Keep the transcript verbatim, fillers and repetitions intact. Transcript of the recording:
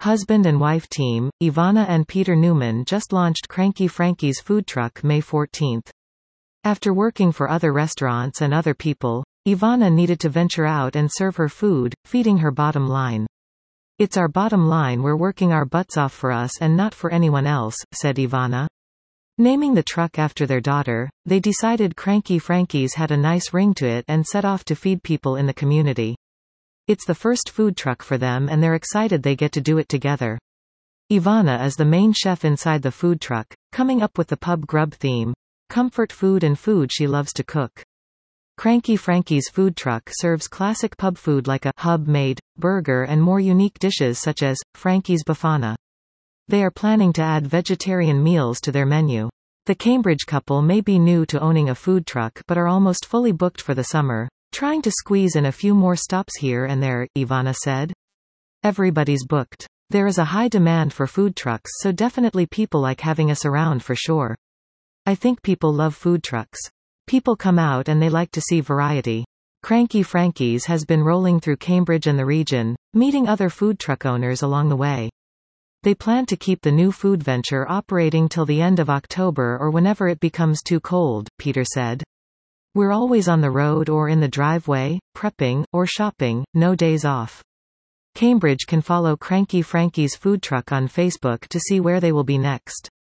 Husband and wife team, Ivana and Peter Newman just launched Cranky Frankie's food truck May fourteenth. After working for other restaurants and other people, Ivana needed to venture out and serve her food, feeding her bottom line. "It's our bottom line, we're working our butts off for us and not for anyone else," said Ivana. Naming the truck after their daughter, they decided Cranky Frankie's had a nice ring to it and set off to feed people in the community. It's the first food truck for them and they're excited they get to do it together. Ivana is the main chef inside the food truck, coming up with the pub grub theme, comfort food and food she loves to cook. Cranky Frankie's food truck serves classic pub food like a hub-made burger and more unique dishes such as Frankie's Bafana. They are planning to add vegetarian meals to their menu. The Cambridge couple may be new to owning a food truck but are almost fully booked for the summer, trying to squeeze in a few more stops here and there, Ivana said. "Everybody's booked. There is a high demand for food trucks, so definitely people like having us around for sure. I think people love food trucks. People come out and they like to see variety." Cranky Frankie's has been rolling through Cambridge and the region, meeting other food truck owners along the way. They plan to keep the new food venture operating till the end of October or whenever it becomes too cold, Peter said. "We're always on the road or in the driveway, prepping, or shopping, no days off." Cambridge can follow Cranky Frankie's food truck on Facebook to see where they will be next.